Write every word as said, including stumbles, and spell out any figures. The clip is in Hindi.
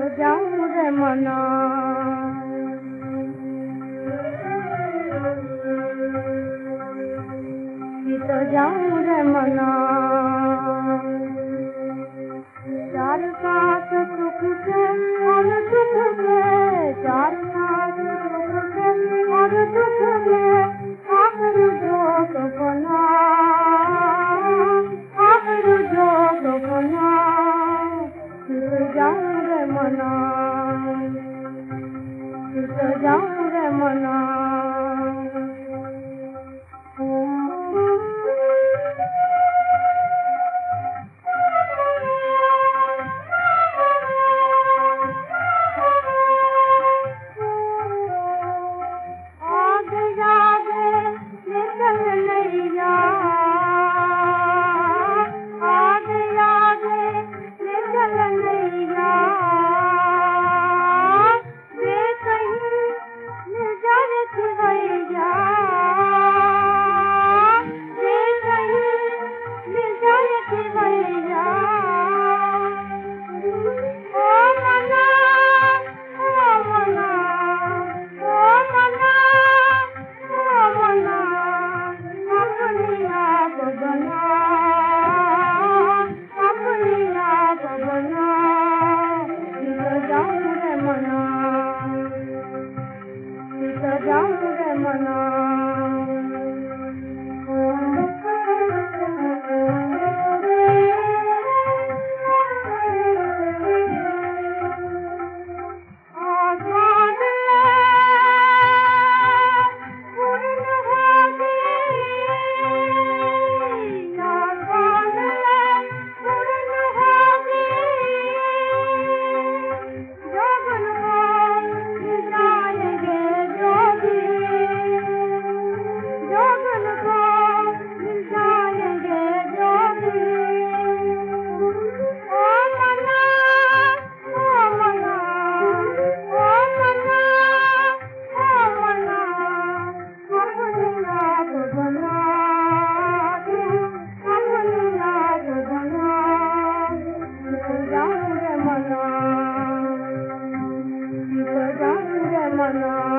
जाऊं रे मना तो जाऊं रे मना चार साथ सुख से और दुख में चार साथ सुख से और दुख में आखिर जो तो बना आखिर जो तो बना तो जाऊं रे मना तो जाऊं रे मना जाऊं रे मना मना